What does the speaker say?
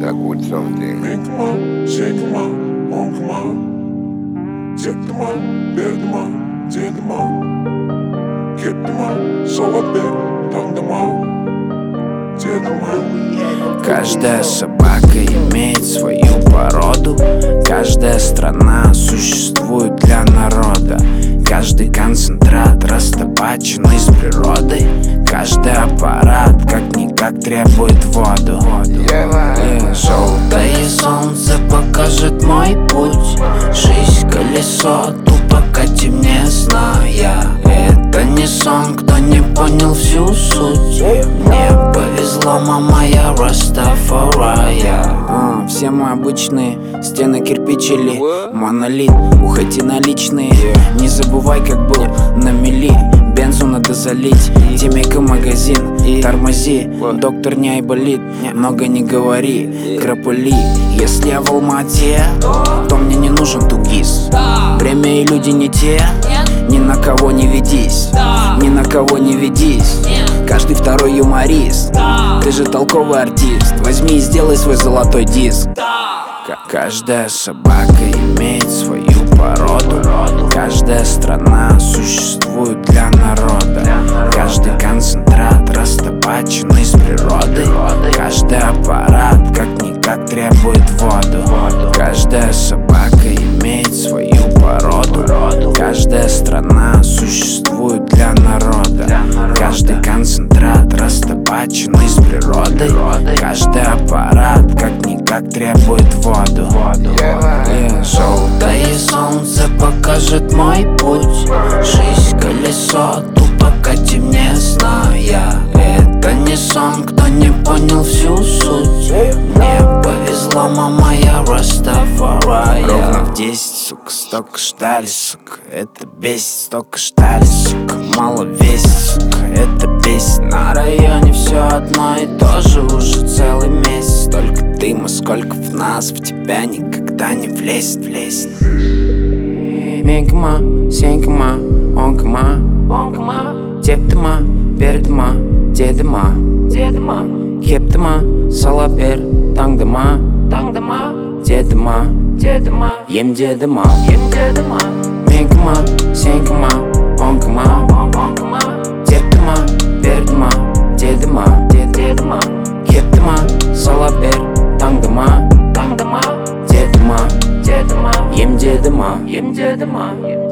good something. Menkma, Shenkma, Onkma, Tektma, Berdma, Dedma, Keptma, Солопер, Тандама, Дедма. Каждая собака имеет свою породу. Каждая страна существует для народа. Каждый концентрат растопачен из природы. Каждый аппарат как-никак требует воду. Желтое солнце покажет мой путь. Жизнь колесо, тупо темнесная. Это не сон, кто не понял всю суть. Мне повезло, мама, я Растафарая. Все мы обычные, стены кирпич или монолит. Уходи наличные, не забывай, как был на мели. Бензу надо залить, Тимейка магазин, тормози, доктор не айболит. Много не говори, кропали. Если я в Алмате, то мне не нужен тугис. Время и люди не те, ни на кого не ведись. Ни на кого не ведись, каждый второй юморист. Ты же толковый артист, возьми и сделай свой золотой диск. Каждая собака имеет свою породу. Каждая страна существует для народа. Каждый концентрат растопачен из природы. Каждый аппарат как-никак требует воду. Каждая собака имеет свою породу. Каждая страна существует для народа. Каждый концентрат растопачен из природы. Каждый аппарат как-никак требует воду. Желтое солнце покажет мой путь. Жизнь колесо, тупо темнесная. Это не сон, кто не понял всю суть. Мне повезло, мама, я Растафарая. Ровно в 10, сука, столько ждали, сука. Это бесит, столько ждали, сука. Мало весит, сука, это бесит. На районе все одно и то же уже целый месяц. Столько дыма, сколько в нас, в тебя никогда не влезет. Менкма, Сенкма, Онкма, Тептма, Бертма, Дедма, Кептма, Солопер, Тандама, Дедма, Ем дедма. Менкма, Сенкма, Онкма, Тептма, Бертма, Дедма, Кептма, Солопер, Тандама, Дедма, Ем дедма.